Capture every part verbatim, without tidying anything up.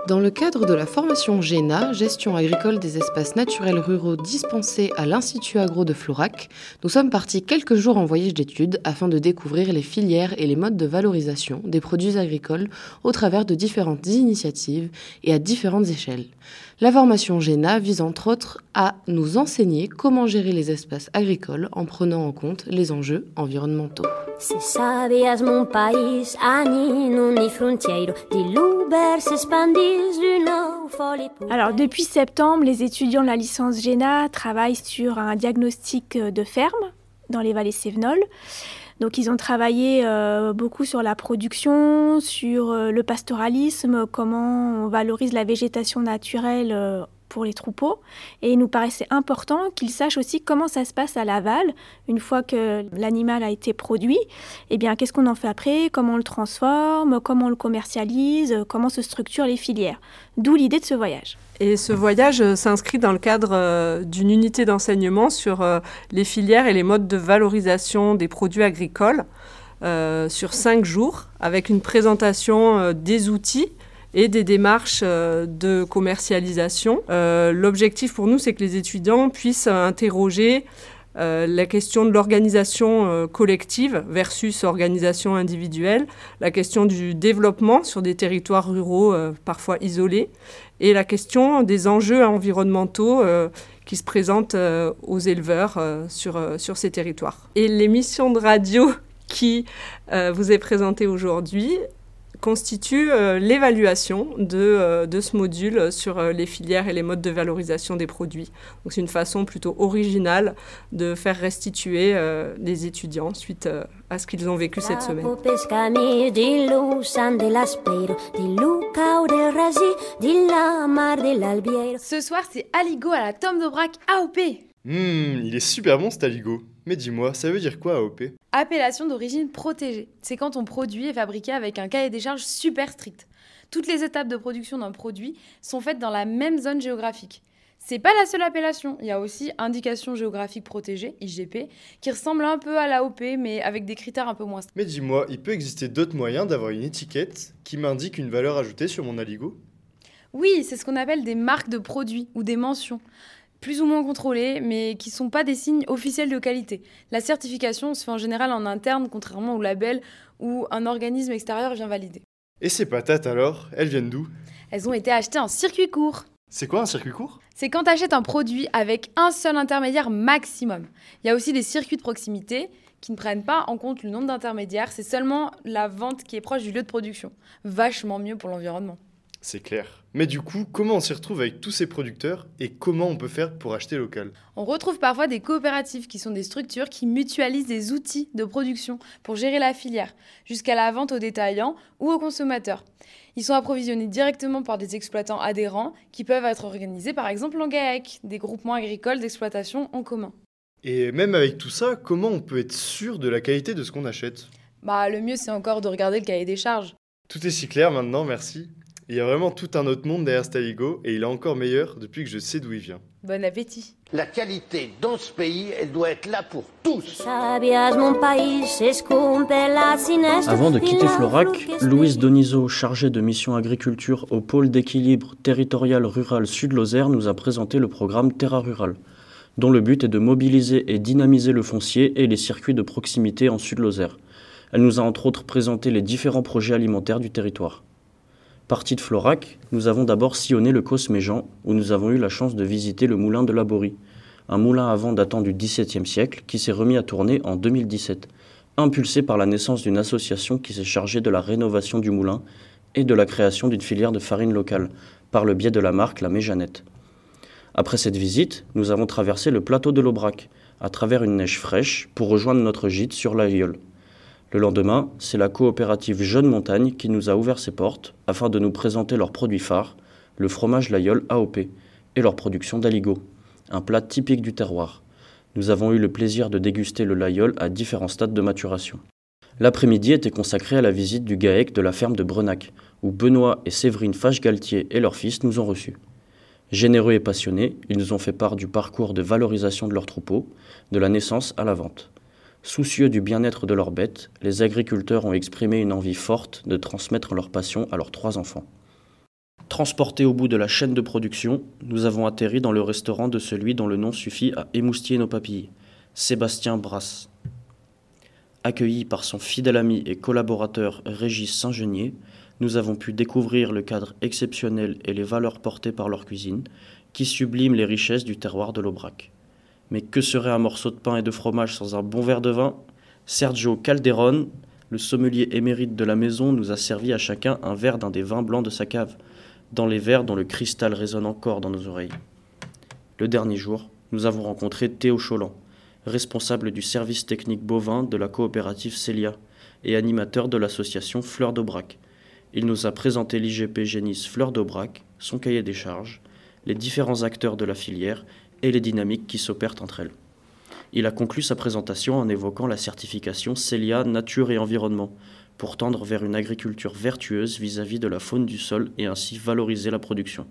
Dans le cadre de la formation GENA, Gestion agricole des espaces naturels ruraux dispensée à l'Institut Agro de Florac, nous sommes partis quelques jours en voyage d'études afin de découvrir les filières et les modes de valorisation des produits agricoles au travers de différentes initiatives et à différentes échelles. La formation GENA vise entre autres à nous enseigner comment gérer les espaces agricoles en prenant en compte les enjeux environnementaux. Se sabias mon país, ani non ni frontiero, di l'uber s'expandis d'une folie. Alors depuis septembre, les étudiants de la licence GENA travaillent sur un diagnostic de ferme dans les vallées cévenoles. Donc ils ont travaillé euh, beaucoup sur la production, sur euh, le pastoralisme, comment on valorise la végétation naturelle euh, pour les troupeaux. Et il nous paraissait important qu'ils sachent aussi comment ça se passe à l'aval, une fois que l'animal a été produit. Eh bien, qu'est-ce qu'on en fait après, comment on le transforme, comment on le commercialise, comment se structurent les filières. D'où l'idée de ce voyage. Et ce voyage euh, s'inscrit dans le cadre euh, d'une unité d'enseignement sur euh, les filières et les modes de valorisation des produits agricoles euh, sur cinq jours, avec une présentation euh, des outils et des démarches euh, de commercialisation. Euh, l'objectif pour nous, c'est que les étudiants puissent interroger Euh, la question de l'organisation euh, collective versus organisation individuelle, la question du développement sur des territoires ruraux euh, parfois isolés, et la question des enjeux environnementaux euh, qui se présentent euh, aux éleveurs euh, sur, euh, sur ces territoires. Et l'émission de radio qui euh, vous est présentée aujourd'hui constitue euh, l'évaluation de, euh, de ce module sur euh, les filières et les modes de valorisation des produits. Donc c'est une façon plutôt originale de faire restituer euh, les étudiants suite euh, à ce qu'ils ont vécu cette semaine. Ce soir, c'est Aligot à la Tom d'Aubrac A O P. Hum, il est super bon cet aligot. Mais dis-moi, ça veut dire quoi A O P ? Appellation d'origine protégée. C'est quand ton produit est fabriqué avec un cahier des charges super strict. Toutes les étapes de production d'un produit sont faites dans la même zone géographique. C'est pas la seule appellation, il y a aussi indication géographique protégée, I G P, qui ressemble un peu à l'A O P, mais avec des critères un peu moins stricts. Mais dis-moi, il peut exister d'autres moyens d'avoir une étiquette qui m'indique une valeur ajoutée sur mon aligot ? Oui, c'est ce qu'on appelle des marques de produits ou des mentions. Plus ou moins contrôlés, mais qui ne sont pas des signes officiels de qualité. La certification se fait en général en interne, contrairement au label où un organisme extérieur vient valider. Et ces patates alors, elles viennent d'où ? Elles ont été achetées en circuit court. C'est quoi un circuit court ? C'est quand tu achètes un produit avec un seul intermédiaire maximum. Il y a aussi des circuits de proximité qui ne prennent pas en compte le nombre d'intermédiaires, c'est seulement la vente qui est proche du lieu de production. Vachement mieux pour l'environnement. C'est clair. Mais du coup, comment on s'y retrouve avec tous ces producteurs et comment on peut faire pour acheter local ? On retrouve parfois des coopératives qui sont des structures qui mutualisent des outils de production pour gérer la filière, jusqu'à la vente aux détaillants ou aux consommateurs. Ils sont approvisionnés directement par des exploitants adhérents qui peuvent être organisés par exemple en GAEC, des groupements agricoles d'exploitation en commun. Et même avec tout ça, comment on peut être sûr de la qualité de ce qu'on achète ? Bah, le mieux c'est encore de regarder le cahier des charges. Tout est si clair maintenant, merci. Il y a vraiment tout un autre monde derrière cet aligot et il est encore meilleur depuis que je sais d'où il vient. Bon appétit. La qualité dans ce pays, elle doit être là pour tous. Avant de quitter Florac, Louise Donizo, chargée de mission agriculture au pôle d'équilibre territorial rural Sud-Lozère, nous a présenté le programme Terra Rural, dont le but est de mobiliser et dynamiser le foncier et les circuits de proximité en Sud-Lozère. Elle nous a entre autres présenté les différents projets alimentaires du territoire. Parti de Florac, nous avons d'abord sillonné le Cosméjean, où nous avons eu la chance de visiter le moulin de Laborie, un moulin à vent datant du dix-septième siècle qui s'est remis à tourner en deux mille dix-sept, impulsé par la naissance d'une association qui s'est chargée de la rénovation du moulin et de la création d'une filière de farine locale, par le biais de la marque La Méjanette. Après cette visite, nous avons traversé le plateau de l'Aubrac, à travers une neige fraîche, pour rejoindre notre gîte sur l'Aïeul. Le lendemain, c'est la coopérative Jeune Montagne qui nous a ouvert ses portes afin de nous présenter leurs produits phares, le fromage L'Aïeul A O P et leur production d'aligot, un plat typique du terroir. Nous avons eu le plaisir de déguster le L'Aïeul à différents stades de maturation. L'après-midi était consacré à la visite du GAEC de la ferme de Brenac, où Benoît et Séverine Fache-Galtier et leur fils nous ont reçus. Généreux et passionnés, ils nous ont fait part du parcours de valorisation de leurs troupeaux, de la naissance à la vente. Soucieux du bien-être de leurs bêtes, les agriculteurs ont exprimé une envie forte de transmettre leur passion à leurs trois enfants. Transportés au bout de la chaîne de production, nous avons atterri dans le restaurant de celui dont le nom suffit à émoustiller nos papilles, Sébastien Brasse. Accueillis par son fidèle ami et collaborateur Régis Saint-Genier, nous avons pu découvrir le cadre exceptionnel et les valeurs portées par leur cuisine, qui subliment les richesses du terroir de l'Aubrac. Mais que serait un morceau de pain et de fromage sans un bon verre de vin ? Sergio Calderone, le sommelier émérite de la maison, nous a servi à chacun un verre d'un des vins blancs de sa cave, dans les verres dont le cristal résonne encore dans nos oreilles. Le dernier jour, nous avons rencontré Théo Cholan, responsable du service technique bovin de la coopérative Célia et animateur de l'association Fleurs d'Aubrac. Il nous a présenté l'I G P Génis Fleurs d'Aubrac, son cahier des charges, les différents acteurs de la filière et les dynamiques qui s'opèrent entre elles. Il a conclu sa présentation en évoquant la certification Célia Nature et Environnement, pour tendre vers une agriculture vertueuse vis-à-vis de la faune du sol et ainsi valoriser la production.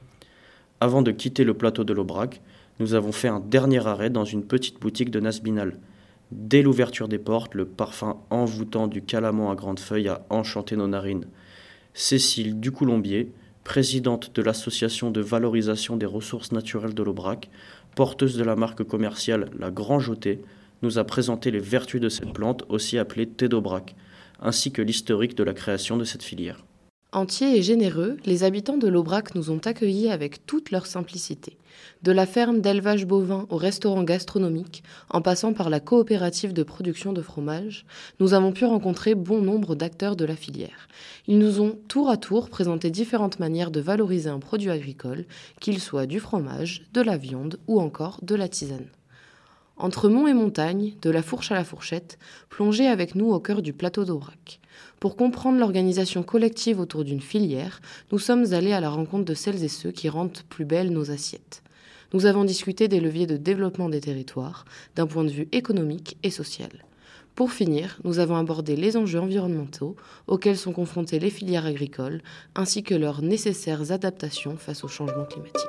Avant de quitter le plateau de l'Aubrac, nous avons fait un dernier arrêt dans une petite boutique de Nasbinal. Dès l'ouverture des portes, le parfum envoûtant du calamant à grandes feuilles a enchanté nos narines. Cécile Ducoulombier, présidente de l'association de valorisation des ressources naturelles de l'Aubrac, porteuse de la marque commerciale La Grand Jotée, nous a présenté les vertus de cette plante, aussi appelée thé d'Aubrac, ainsi que l'historique de la création de cette filière. Entiers et généreux, les habitants de l'Aubrac nous ont accueillis avec toute leur simplicité. De la ferme d'élevage bovin au restaurant gastronomique, en passant par la coopérative de production de fromage, nous avons pu rencontrer bon nombre d'acteurs de la filière. Ils nous ont tour à tour présenté différentes manières de valoriser un produit agricole, qu'il soit du fromage, de la viande ou encore de la tisane. Entre monts et montagnes, de la fourche à la fourchette, plongez avec nous au cœur du plateau d'Aubrac. Pour comprendre l'organisation collective autour d'une filière, nous sommes allés à la rencontre de celles et ceux qui rendent plus belles nos assiettes. Nous avons discuté des leviers de développement des territoires, d'un point de vue économique et social. Pour finir, nous avons abordé les enjeux environnementaux auxquels sont confrontées les filières agricoles, ainsi que leurs nécessaires adaptations face au changement climatique.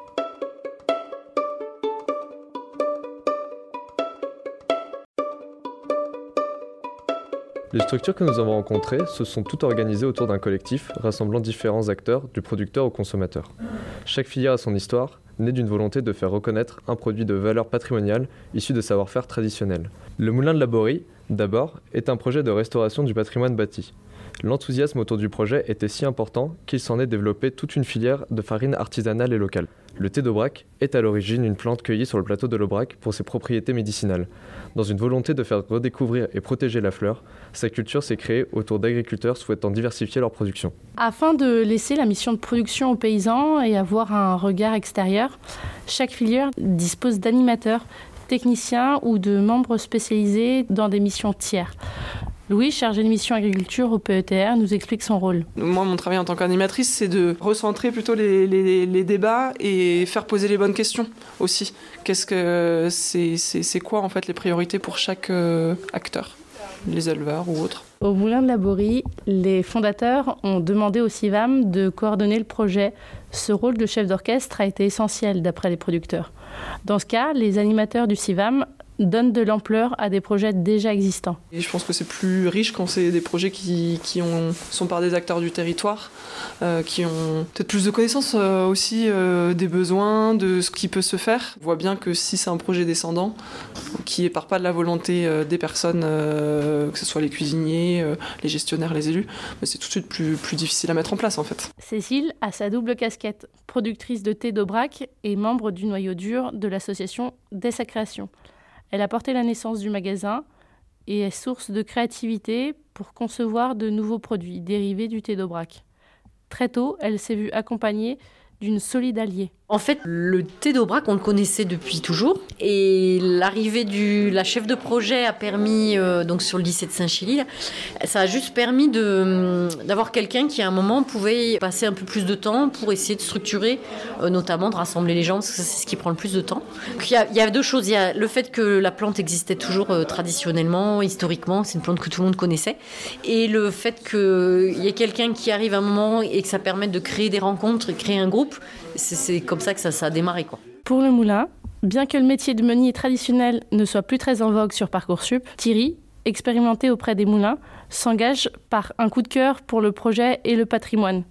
Les structures que nous avons rencontrées se sont toutes organisées autour d'un collectif rassemblant différents acteurs, du producteur au consommateur. Chaque filière a son histoire, née d'une volonté de faire reconnaître un produit de valeur patrimoniale issu de savoir-faire traditionnels. Le moulin de la Borie, d'abord, est un projet de restauration du patrimoine bâti. L'enthousiasme autour du projet était si important qu'il s'en est développé toute une filière de farine artisanale et locale. Le thé d'Aubrac est à l'origine une plante cueillie sur le plateau de l'Aubrac pour ses propriétés médicinales. Dans une volonté de faire redécouvrir et protéger la fleur, sa culture s'est créée autour d'agriculteurs souhaitant diversifier leur production. Afin de laisser la mission de production aux paysans et avoir un regard extérieur, chaque filière dispose d'animateurs, techniciens ou de membres spécialisés dans des missions tiers. Louis, chargé de mission agriculture au P E T R, nous explique son rôle. Moi, mon travail en tant qu'animatrice, c'est de recentrer plutôt les, les, les débats et faire poser les bonnes questions aussi. Qu'est-ce que c'est, c'est, c'est quoi en fait les priorités pour chaque euh, acteur, les éleveurs ou autres? Au Moulin de la Borie, les fondateurs ont demandé au CIVAM de coordonner le projet. Ce rôle de chef d'orchestre a été essentiel d'après les producteurs. Dans ce cas, les animateurs du CIVAM donnent de l'ampleur à des projets déjà existants. Et je pense que c'est plus riche quand c'est des projets qui, qui ont, sont par des acteurs du territoire, euh, qui ont peut-être plus de connaissances euh, aussi euh, des besoins, de ce qui peut se faire. On voit bien que si c'est un projet descendant, qui ne part pas de la volonté euh, des personnes, euh, que ce soit les cuisiniers, euh, les gestionnaires, les élus, bah, c'est tout de suite plus, plus difficile à mettre en place en fait. Cécile a sa double casquette, productrice de thé d'Aubrac et membre du noyau dur de l'association dès sa création. Elle a porté la naissance du magasin et est source de créativité pour concevoir de nouveaux produits dérivés du thé d'Aubrac. Très tôt, elle s'est vue accompagnée d'une solide alliée. En fait, le thé d'Aubrac, on le connaissait depuis toujours. Et l'arrivée de la chef de projet a permis, euh, donc sur le lycée de Saint-Chilly, ça a juste permis de, d'avoir quelqu'un qui, à un moment, pouvait passer un peu plus de temps pour essayer de structurer, euh, notamment de rassembler les gens, parce que c'est ce qui prend le plus de temps. Il y a, il y a deux choses. Il y a le fait que la plante existait toujours euh, traditionnellement, historiquement, c'est une plante que tout le monde connaissait. Et le fait qu'il y ait quelqu'un qui arrive à un moment et que ça permette de créer des rencontres, créer un groupe, c'est, c'est comme ça que ça, ça a démarré, quoi. Pour le moulin, bien que le métier de meunier traditionnel ne soit plus très en vogue sur Parcoursup, Thierry, expérimenté auprès des moulins, s'engage par un coup de cœur pour le projet et le patrimoine.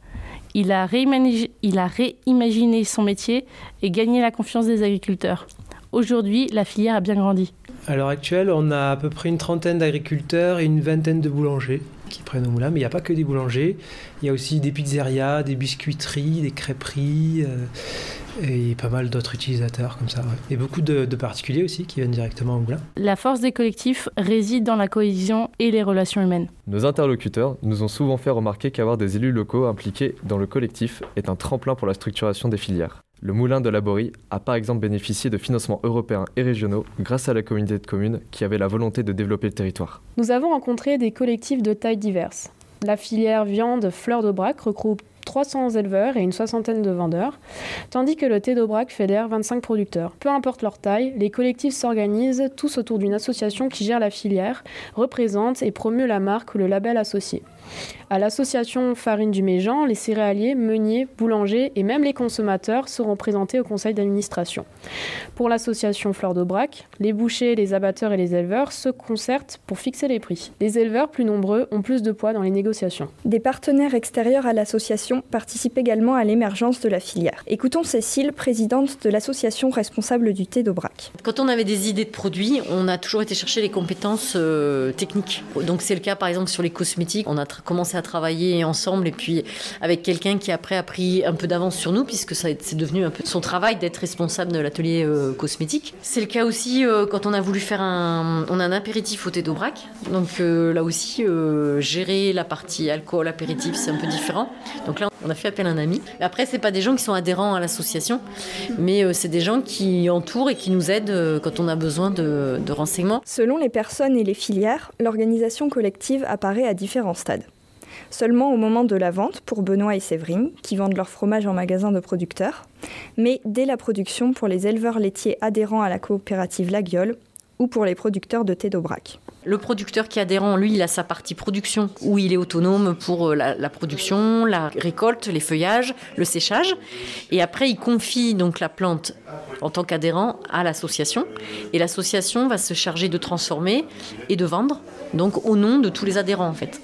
Il a, réimagi- il a réimaginé son métier et gagné la confiance des agriculteurs. Aujourd'hui, la filière a bien grandi. À l'heure actuelle, on a à peu près une trentaine d'agriculteurs et une vingtaine de boulangers qui prennent au moulin. Mais il n'y a pas que des boulangers. Il y a aussi des pizzerias, des biscuiteries, des crêperies euh, et pas mal d'autres utilisateurs comme ça. Ouais. Et beaucoup de, de particuliers aussi qui viennent directement au moulin. La force des collectifs réside dans la cohésion et les relations humaines. Nos interlocuteurs nous ont souvent fait remarquer qu'avoir des élus locaux impliqués dans le collectif est un tremplin pour la structuration des filières. Le moulin de Laborie a par exemple bénéficié de financements européens et régionaux grâce à la communauté de communes qui avait la volonté de développer le territoire. Nous avons rencontré des collectifs de tailles diverses. La filière viande Fleur d'Aubrac regroupe trois cents éleveurs et une soixantaine de vendeurs, tandis que le thé d'Aubrac fédère vingt-cinq producteurs. Peu importe leur taille, les collectifs s'organisent tous autour d'une association qui gère la filière, représente et promeut la marque ou le label associé. À l'association Farine du Méjean, les céréaliers, meuniers, boulangers et même les consommateurs seront présentés au conseil d'administration. Pour l'association Fleur d'Aubrac, les bouchers, les abatteurs et les éleveurs se concertent pour fixer les prix. Les éleveurs plus nombreux ont plus de poids dans les négociations. Des partenaires extérieurs à l'association participent également à l'émergence de la filière. Écoutons Cécile, présidente de l'association responsable du thé d'Aubrac. Quand on avait des idées de produits, on a toujours été chercher les compétences euh, techniques. Donc c'est le cas par exemple sur les cosmétiques. On a tra- commencé à travailler ensemble et puis avec quelqu'un qui après a pris un peu d'avance sur nous puisque ça, c'est devenu un peu son travail d'être responsable de l'atelier euh, cosmétique. C'est le cas aussi euh, quand on a voulu faire un, on a un apéritif au thé d'Aubrac. Donc euh, là aussi, euh, gérer la partie alcool, apéritif, c'est un peu différent. Donc là, on a fait appel à un ami. Après, c'est pas des gens qui sont adhérents à l'association, mais euh, c'est des gens qui entourent et qui nous aident euh, quand on a besoin de, de renseignements. Selon les personnes et les filières, l'organisation collective apparaît à différents stades. Seulement au moment de la vente pour Benoît et Séverine, qui vendent leur fromage en magasin de producteurs, mais dès la production pour les éleveurs laitiers adhérents à la coopérative La Guiole ou pour les producteurs de thé d'Aubrac. Le producteur qui est adhérent, lui, il a sa partie production, où il est autonome pour la, la production, la récolte, les feuillages, le séchage. Et après, il confie donc la plante en tant qu'adhérent à l'association. Et l'association va se charger de transformer et de vendre, donc au nom de tous les adhérents en fait.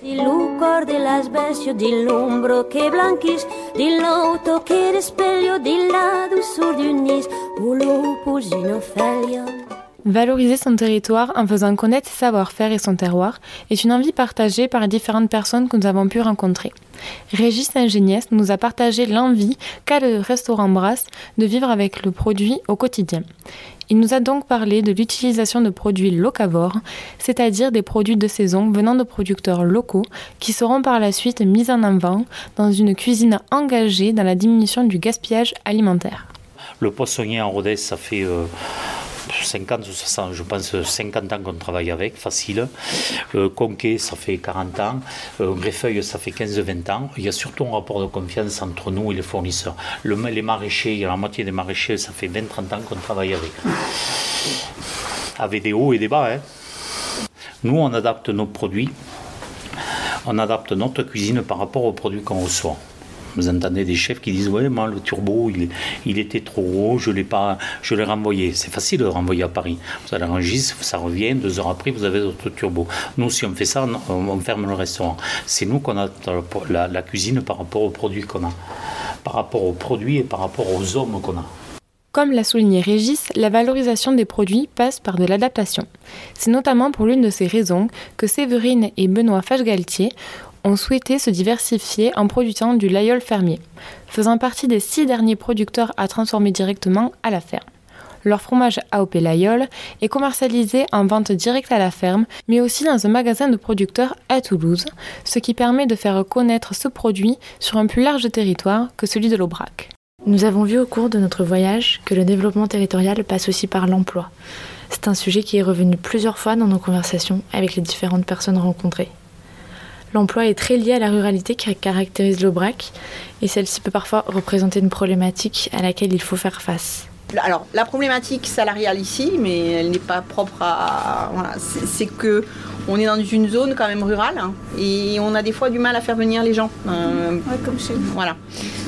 Valoriser son territoire en faisant connaître ses savoir-faire et son terroir est une envie partagée par les différentes personnes que nous avons pu rencontrer. Régis Saint-Géniès nous a partagé l'envie qu'a le restaurant Brasse de vivre avec le produit au quotidien. Il nous a donc parlé de l'utilisation de produits locavores, c'est-à-dire des produits de saison venant de producteurs locaux qui seront par la suite mis en avant dans une cuisine engagée dans la diminution du gaspillage alimentaire. Le poissonnier en Rodez, ça fait... Euh cinquante, soixante, je pense cinquante ans qu'on travaille avec, facile. Euh, Conquet, ça fait quarante ans. Euh, Greffeuil, ça fait quinze vingt ans. Il y a surtout un rapport de confiance entre nous et les fournisseurs. Le, les maraîchers, il y a la moitié des maraîchers, ça fait vingt trente ans qu'on travaille avec. Avec des hauts et des bas. Hein. Nous, on adapte nos produits. On adapte notre cuisine par rapport aux produits qu'on reçoit. Vous entendez des chefs qui disent « Ouais, moi, le turbo, il, il était trop gros, je l'ai pas, je l'ai renvoyé. » C'est facile de renvoyer à Paris. Vous allez en Gis, ça revient, deux heures après, vous avez votre turbo. Nous, si on fait ça, on, on ferme le restaurant. C'est nous qu'on a la, la cuisine par rapport aux produits qu'on a. Par rapport aux produits et par rapport aux hommes qu'on a. Comme l'a souligné Régis, la valorisation des produits passe par de l'adaptation. C'est notamment pour l'une de ces raisons que Séverine et Benoît Fage-Galtier ont souhaité se diversifier en produisant du laïeul fermier, faisant partie des six derniers producteurs à transformer directement à la ferme. Leur fromage A O P Laïeul est commercialisé en vente directe à la ferme, mais aussi dans un magasin de producteurs à Toulouse, ce qui permet de faire connaître ce produit sur un plus large territoire que celui de l'Aubrac. Nous avons vu au cours de notre voyage que le développement territorial passe aussi par l'emploi. C'est un sujet qui est revenu plusieurs fois dans nos conversations avec les différentes personnes rencontrées. L'emploi est très lié à la ruralité qui caractérise l'Aubrac et celle-ci peut parfois représenter une problématique à laquelle il faut faire face. Alors, la problématique salariale ici, mais elle n'est pas propre à... Voilà, c'est, c'est que on est dans une zone quand même rurale hein, et on a des fois du mal à faire venir les gens. Euh, ouais, comme chez nous. Voilà.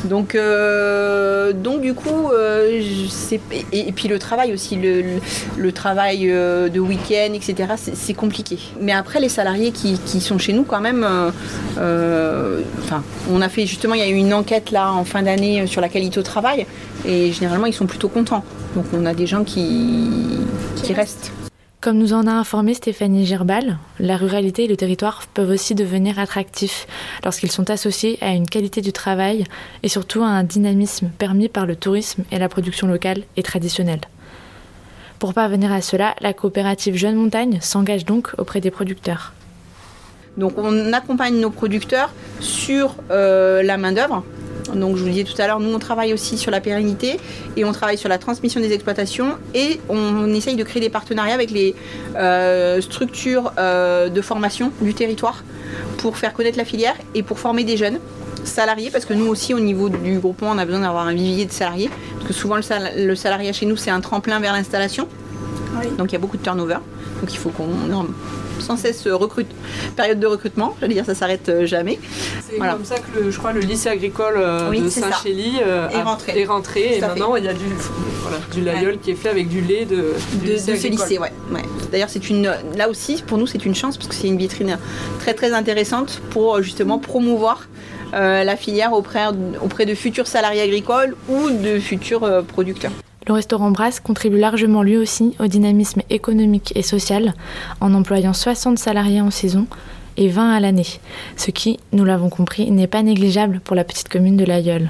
Donc, euh, donc du coup, euh, c'est, et, et puis le travail aussi, le, le, le travail euh, de week-end, et cetera, c'est, c'est compliqué. Mais après, les salariés qui, qui sont chez nous, quand même, euh, euh, enfin, on a fait justement, il y a eu une enquête là en fin d'année sur la qualité au travail, et généralement, ils sont plutôt contents. Donc, on a des gens qui, qui restent. Comme nous en a informé Stéphanie Girbal, la ruralité et le territoire peuvent aussi devenir attractifs lorsqu'ils sont associés à une qualité du travail et surtout à un dynamisme permis par le tourisme et la production locale et traditionnelle. Pour parvenir à cela, la coopérative Jeunes Montagnes s'engage donc auprès des producteurs. Donc on accompagne nos producteurs sur euh, la main-d'œuvre. Donc je vous le disais tout à l'heure, nous on travaille aussi sur la pérennité et on travaille sur la transmission des exploitations et on essaye de créer des partenariats avec les euh, structures euh, de formation du territoire pour faire connaître la filière et pour former des jeunes salariés, parce que nous aussi au niveau du groupement on a besoin d'avoir un vivier de salariés, parce que souvent le, sal- le salariat chez nous c'est un tremplin vers l'installation. Oui. Donc il y a beaucoup de turnover, donc il faut qu'on sans cesse recrute, période de recrutement, j'allais dire ça s'arrête jamais. C'est voilà. Comme ça que le, je crois le lycée agricole euh, oui, de Saint-Chély euh, est rentré, est rentré et maintenant il y a du, voilà, du laïeul ouais. qui est fait avec du lait de, de, de ce lycée. Ouais, ouais. D'ailleurs c'est une, là aussi pour nous c'est une chance parce que c'est une vitrine très très intéressante pour justement promouvoir euh, la filière auprès, auprès de futurs salariés agricoles ou de futurs euh, producteurs. Le restaurant Brasse contribue largement lui aussi au dynamisme économique et social en employant soixante salariés en saison et vingt à l'année, ce qui, nous l'avons compris, n'est pas négligeable pour la petite commune de l'Ailleul.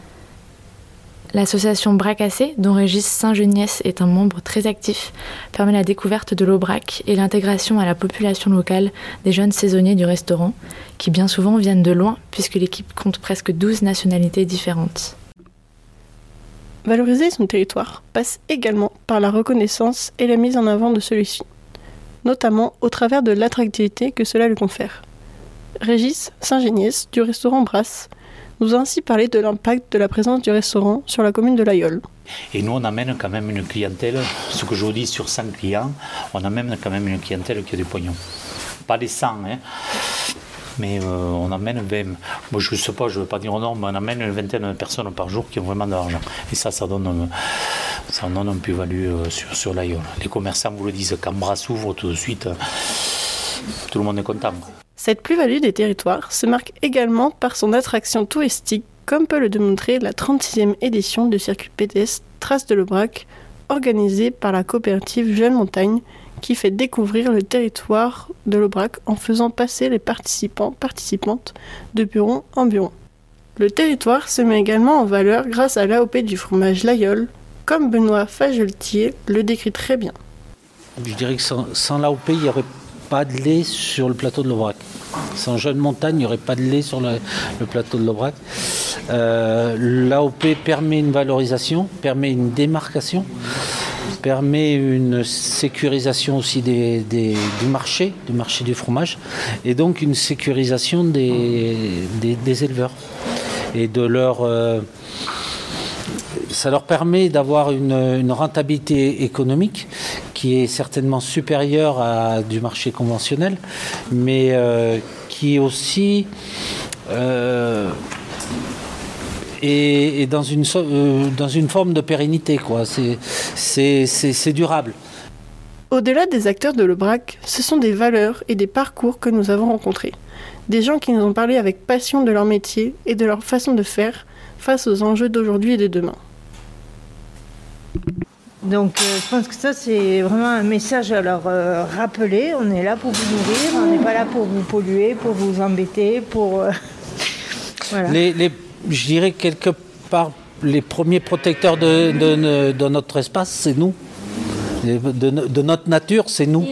L'association Bracassé, dont Régis Saint-Geniès est un membre très actif, permet la découverte de l'Aubrac et l'intégration à la population locale des jeunes saisonniers du restaurant, qui bien souvent viennent de loin puisque l'équipe compte presque douze nationalités différentes. Valoriser son territoire passe également par la reconnaissance et la mise en avant de celui-ci, notamment au travers de l'attractivité que cela lui confère. Régis Saint-Geniès du restaurant Brasse nous a ainsi parlé de l'impact de la présence du restaurant sur la commune de l'Ailleul. Et nous, on amène quand même une clientèle, ce que je vous dis sur cent clients, on amène quand même une clientèle qui a du pognon. Pas les cent, hein. Mais euh, on amène vingt, moi je ne sais pas, je ne veux pas dire non, mais on amène une vingtaine de personnes par jour qui ont vraiment de l'argent. Et ça, ça donne, ça donne un plus-value euh, sur, sur l'Ailleul. Les commerçants vous le disent, quand Brasse s'ouvre tout de suite, euh, tout le monde est content. Cette plus-value des territoires se marque également par son attraction touristique, comme peut le démontrer la trente-sixième édition du circuit pédestre Traces de l'Aubrac, organisée par la coopérative Jeunes Montagnes, qui fait découvrir le territoire de l'Aubrac en faisant passer les participants participantes de bureau en bureau. Le territoire se met également en valeur grâce à l'A O P du fromage l'Ailleul, comme Benoît Fageltier le décrit très bien. Je dirais que sans, sans l'A O P, il n'y aurait pas de lait sur le plateau de l'Aubrac. Sans Jeunes Montagnes, il n'y aurait pas de lait sur le, le plateau de l'Aubrac. Euh, L'A O P permet une valorisation, permet une démarcation, permet une sécurisation aussi des, des, du marché, du marché du fromage, et donc une sécurisation des, des, des éleveurs. Et de leur, euh, ça leur permet d'avoir une, une rentabilité économique qui est certainement supérieure à du marché conventionnel, mais euh, qui est aussi... Euh, Et, et dans, une, euh, dans une forme de pérennité, quoi. C'est, c'est, c'est, c'est durable. Au-delà des acteurs de l'Aubrac, ce sont des valeurs et des parcours que nous avons rencontrés. Des gens qui nous ont parlé avec passion de leur métier et de leur façon de faire face aux enjeux d'aujourd'hui et de demain. Donc euh, je pense que ça c'est vraiment un message à leur euh, rappeler. On est là pour vous nourrir, on n'est pas là pour vous polluer, pour vous embêter, pour... Euh... voilà. Les, les... Je dirais quelque part, les premiers protecteurs de, de, de, de notre espace, c'est nous. De, de, de notre nature, c'est nous.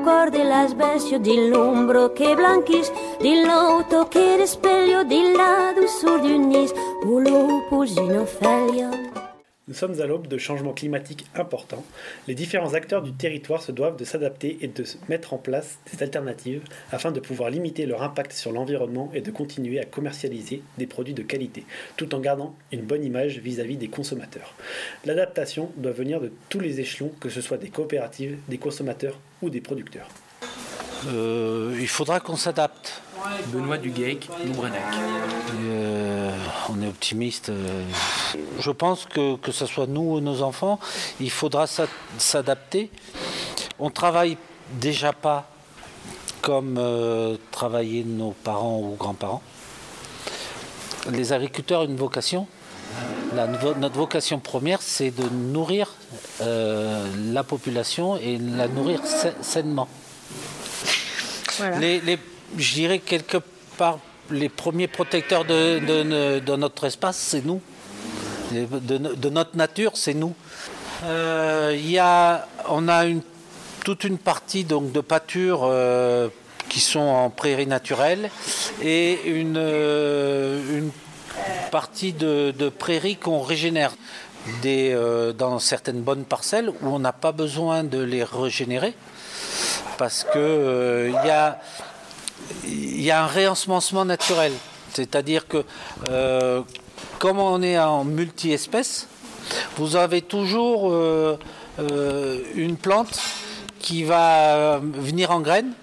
Nous sommes à l'aube de changements climatiques importants. Les différents acteurs du territoire se doivent de s'adapter et de mettre en place des alternatives afin de pouvoir limiter leur impact sur l'environnement et de continuer à commercialiser des produits de qualité, tout en gardant une bonne image vis-à-vis des consommateurs. L'adaptation doit venir de tous les échelons, que ce soit des coopératives, des consommateurs ou des producteurs. euh, Il faudra qu'on s'adapte. Benoît Duguec, Loubrenac. Euh, on est optimiste. Euh, je pense que que ce soit nous ou nos enfants, il faudra s'adapter. On travaille déjà pas comme euh, travaillaient nos parents ou grands-parents. Les agriculteurs ont une vocation. La, notre vocation première, c'est de nourrir euh, la population et la nourrir sainement. Voilà. Les, les, je dirais quelque part, les premiers protecteurs de, de, de notre espace, c'est nous. De, de, de notre nature, c'est nous. Euh, y a, on a une, toute une partie donc, de pâtures euh, qui sont en prairies naturelles et une, euh, une partie de, de prairies qu'on régénère des, euh, dans certaines bonnes parcelles où on n'a pas besoin de les régénérer parce qu'il euh, y, a, y a un réensemencement naturel. C'est-à-dire que euh, comme on est en multi-espèces, vous avez toujours euh, euh, une plante qui va venir en graines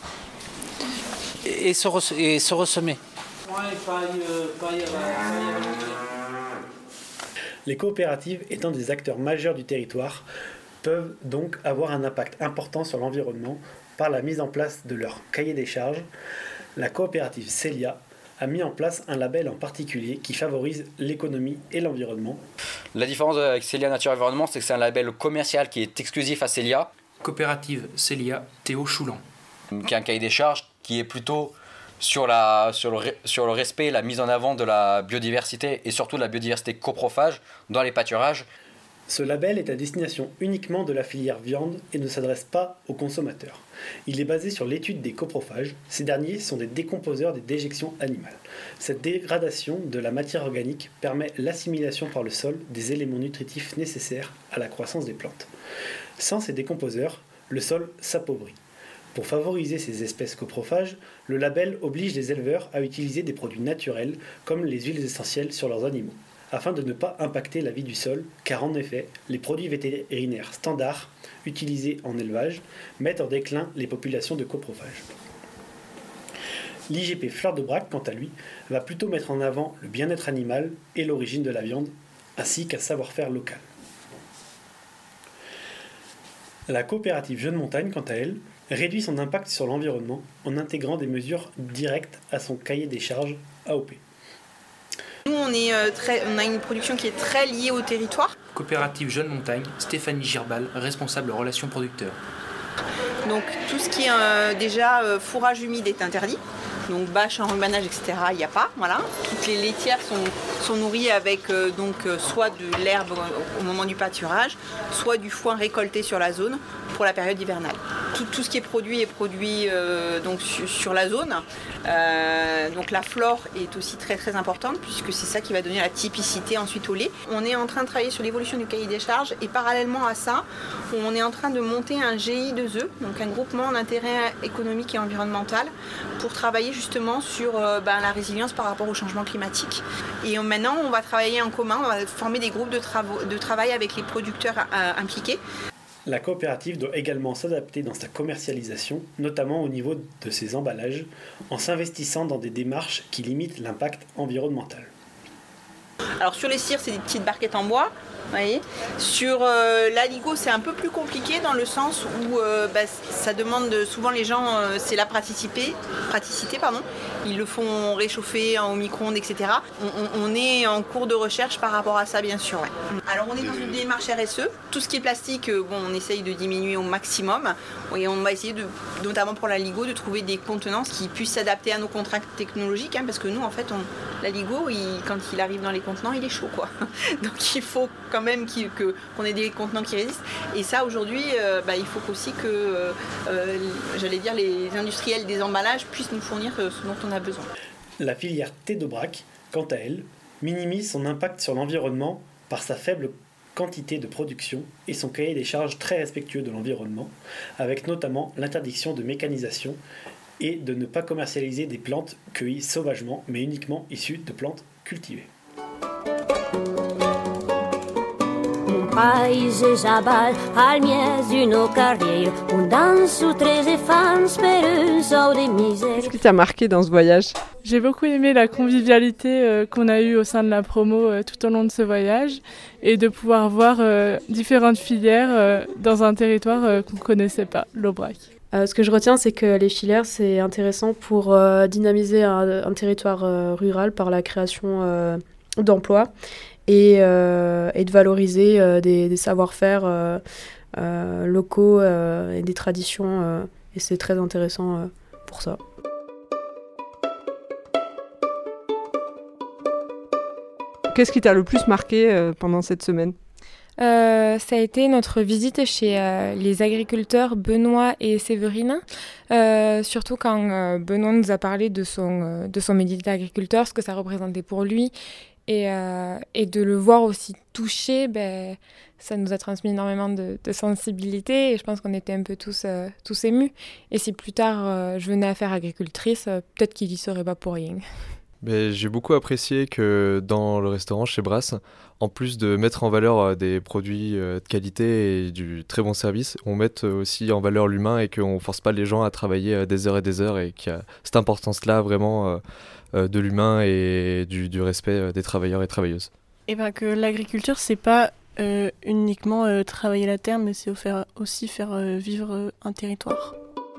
et se, re- et se ressemer. Les coopératives, étant des acteurs majeurs du territoire, peuvent donc avoir un impact important sur l'environnement par la mise en place de leur cahier des charges. La coopérative Célia a mis en place un label en particulier qui favorise l'économie et l'environnement. La différence avec Célia Nature Environnement, c'est que c'est un label commercial qui est exclusif à Célia. Coopérative Célia, Théo Choulan. Qui a un cahier des charges qui est plutôt sur, la, sur, le, sur le respect et la mise en avant de la biodiversité et surtout de la biodiversité coprophage dans les pâturages. Ce label est à destination uniquement de la filière viande et ne s'adresse pas aux consommateurs. Il est basé sur l'étude des coprophages. Ces derniers sont des décomposeurs des déjections animales. Cette dégradation de la matière organique permet l'assimilation par le sol des éléments nutritifs nécessaires à la croissance des plantes. Sans ces décomposeurs, le sol s'appauvrit. Pour favoriser ces espèces coprophages, le label oblige les éleveurs à utiliser des produits naturels comme les huiles essentielles sur leurs animaux, afin de ne pas impacter la vie du sol, car en effet, les produits vétérinaires standards utilisés en élevage mettent en déclin les populations de coprophages. L'I G P Fleur d'Aubrac, quant à lui, va plutôt mettre en avant le bien-être animal et l'origine de la viande, ainsi qu'un savoir-faire local. La coopérative Jeunes Montagnes, quant à elle, réduit son impact sur l'environnement en intégrant des mesures directes à son cahier des charges A O P. Nous, on, est, euh, très, on a une production qui est très liée au territoire. Coopérative Jeunes Montagnes, Stéphanie Girbal, responsable relations producteurs. Donc tout ce qui est euh, déjà euh, fourrage humide est interdit. Donc bâche, enrubanage, et cetera, il n'y a pas. Voilà. Toutes les laitières sont, sont nourries avec euh, donc, euh, soit de l'herbe au, au moment du pâturage, soit du foin récolté sur la zone pour la période hivernale. Tout, tout ce qui est produit est produit euh, donc, sur, sur la zone. Euh, donc la flore est aussi très très importante puisque c'est ça qui va donner la typicité ensuite au lait. On est en train de travailler sur l'évolution du cahier des charges et parallèlement à ça, on est en train de monter un G I deux E, donc un groupement d'intérêt économique et environnemental, pour travailler justement sur euh, ben, la résilience par rapport au changement climatique. Et euh, maintenant, on va travailler en commun, on va former des groupes de, travaux, de travail avec les producteurs euh, impliqués. La coopérative doit également s'adapter dans sa commercialisation, notamment au niveau de ses emballages, en s'investissant dans des démarches qui limitent l'impact environnemental. Alors sur les cires, c'est des petites barquettes en bois. Voyez. Sur euh, l'aligot, c'est un peu plus compliqué dans le sens où euh, bah, ça demande de, souvent les gens, euh, c'est la praticité, praticité pardon. Ils le font réchauffer au micro-ondes, et cetera. On, on, on est en cours de recherche par rapport à ça, bien sûr. Ouais. Alors on est dans une démarche R S E. Tout ce qui est plastique, euh, bon, on essaye de diminuer au maximum. Et on va essayer, de, notamment pour l'aligot, de trouver des contenances qui puissent s'adapter à nos contraintes technologiques, hein, parce que nous, en fait, on, l'aligot, il, quand il arrive dans les contenants, il est chaud, quoi. Donc il faut quand même qu'il, que, qu'on ait des contenants qui résistent. Et ça, aujourd'hui, euh, bah, il faut aussi que, euh, euh, j'allais dire, les industriels des emballages puissent nous fournir euh, ce dont on a besoin. La filière thé d'Aubrac, quant à elle, minimise son impact sur l'environnement par sa faible quantité de production et son cahier des charges très respectueux de l'environnement, avec notamment l'interdiction de mécanisation et de ne pas commercialiser des plantes cueillies sauvagement, mais uniquement issues de plantes cultivées. paese zabal al mies d'una carrière, un danso tres e fans per un sou de misère. Qu'est-ce qui t'a marqué dans ce voyage? J'ai beaucoup aimé la convivialité euh, qu'on a eue au sein de la promo euh, tout au long de ce voyage et de pouvoir voir euh, différentes filières euh, dans un territoire euh, qu'on ne connaissait pas, l'Aubrac. Euh, ce que je retiens, c'est que les filières, c'est intéressant pour euh, dynamiser un, un territoire euh, rural par la création euh, d'emplois et, euh, et de valoriser euh, des, des savoir-faire euh, euh, locaux euh, et des traditions. Euh, et c'est très intéressant euh, pour ça. Qu'est-ce qui t'a le plus marqué euh, pendant cette semaine? Euh, ça a été notre visite chez euh, les agriculteurs Benoît et Séverine, euh, surtout quand euh, Benoît nous a parlé de son, euh, de son métier d'agriculteur, ce que ça représentait pour lui, et, euh, et de le voir aussi touché, ben, ça nous a transmis énormément de, de sensibilité, et je pense qu'on était un peu tous, euh, tous émus. Et si plus tard euh, je venais à faire agricultrice, euh, peut-être qu'il y serait pas pour rien. Mais j'ai beaucoup apprécié que dans le restaurant chez Brasse, en plus de mettre en valeur des produits de qualité et du très bon service, on mette aussi en valeur l'humain et qu'on ne force pas les gens à travailler des heures et des heures et qu'il y a cette importance-là vraiment de l'humain et du, du respect des travailleurs et travailleuses. Et ben que l'agriculture, c'est pas euh, uniquement euh, travailler la terre, mais c'est aussi faire euh, vivre euh, un territoire.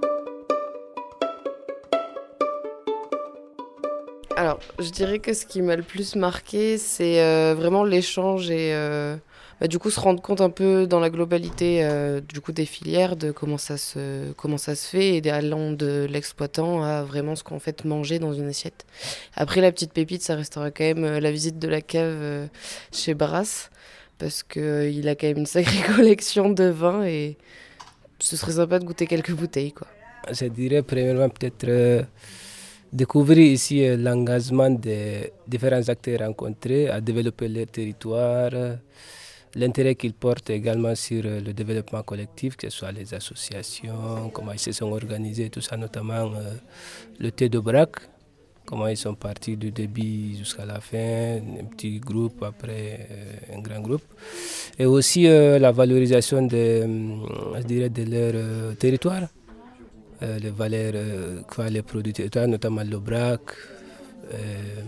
Alors, je dirais que ce qui m'a le plus marqué, c'est euh, vraiment l'échange et euh, bah, du coup se rendre compte un peu dans la globalité euh, du coup des filières de comment ça se comment ça se fait et allant de l'exploitant à vraiment ce qu'on fait manger dans une assiette. Après, la petite pépite, ça restera quand même euh, la visite de la cave euh, chez Brasse parce que euh, il a quand même une sacrée collection de vins et ce serait sympa de goûter quelques bouteilles, quoi. Je dirais premièrement peut-être euh... découvrir ici l'engagement des différents acteurs rencontrés à développer leur territoire, l'intérêt qu'ils portent également sur le développement collectif, que ce soit les associations, comment ils se sont organisés, tout ça, notamment euh, le thé d'Aubrac, comment ils sont partis du début jusqu'à la fin, un petit groupe, après euh, un grand groupe. Et aussi euh, la valorisation de, je dirais, de leur euh, territoire. Euh, les valeurs euh, quoi, les produits territoires, notamment l'Aubrac, euh,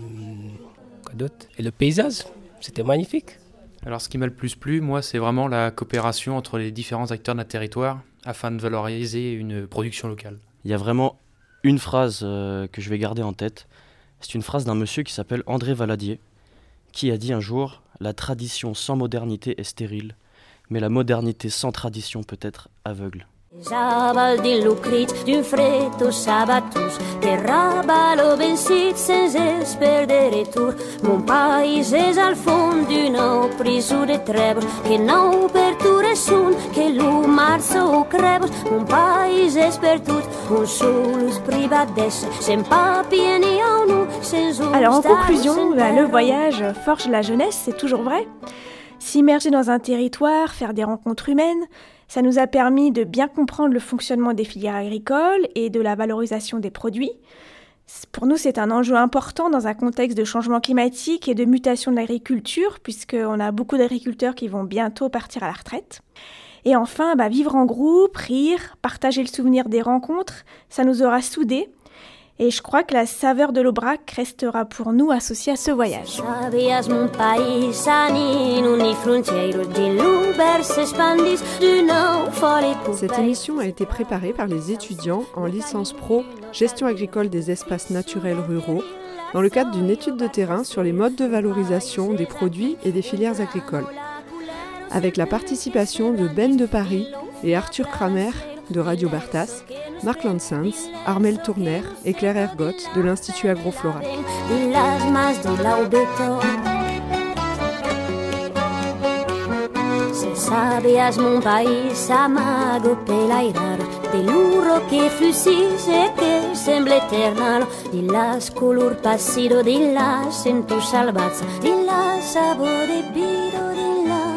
quoi d'autre, et le paysage, c'était magnifique. Alors ce qui m'a le plus plu, moi, c'est vraiment la coopération entre les différents acteurs d'un territoire afin de valoriser une production locale. Il y a vraiment une phrase euh, que je vais garder en tête. C'est une phrase d'un monsieur qui s'appelle André Valadier, qui a dit un jour « La tradition sans modernité est stérile, mais la modernité sans tradition peut être aveugle ». Zabal din lucrit d'un freddo sabatus, terrabalo vencit sense esper de retur. Mon país és al fond d'una prisó de trèvol, que no perture sun, que lo marzo ho crèvol. Mon país és per tot, un solus privat d'esse, sem papi ni a nous, sans uns. Alors en conclusion, bah, le voyage forge la jeunesse, c'est toujours vrai. S'immerger dans un territoire, faire des rencontres humaines, ça nous a permis de bien comprendre le fonctionnement des filières agricoles et de la valorisation des produits. Pour nous, c'est un enjeu important dans un contexte de changement climatique et de mutation de l'agriculture, puisqu'on a beaucoup d'agriculteurs qui vont bientôt partir à la retraite. Et enfin, bah, vivre en groupe, rire, partager le souvenir des rencontres, ça nous aura soudés. Et je crois que la saveur de l'Aubrac restera pour nous associée à ce voyage. Cette émission a été préparée par les étudiants en licence pro Gestion agricole des espaces naturels ruraux dans le cadre d'une étude de terrain sur les modes de valorisation des produits et des filières agricoles. Avec la participation de Ben de Paris et Arthur Kramer de Radio Bartas, Marc Lansens, Armel Tourner et Claire Ergot de l'Institut Agroflorac. Se sabias mon país amago pelairar, de l'uro que flusis e que sembla eternal, di las color passido, di las sentu salvezza, di la sabor de bido, di la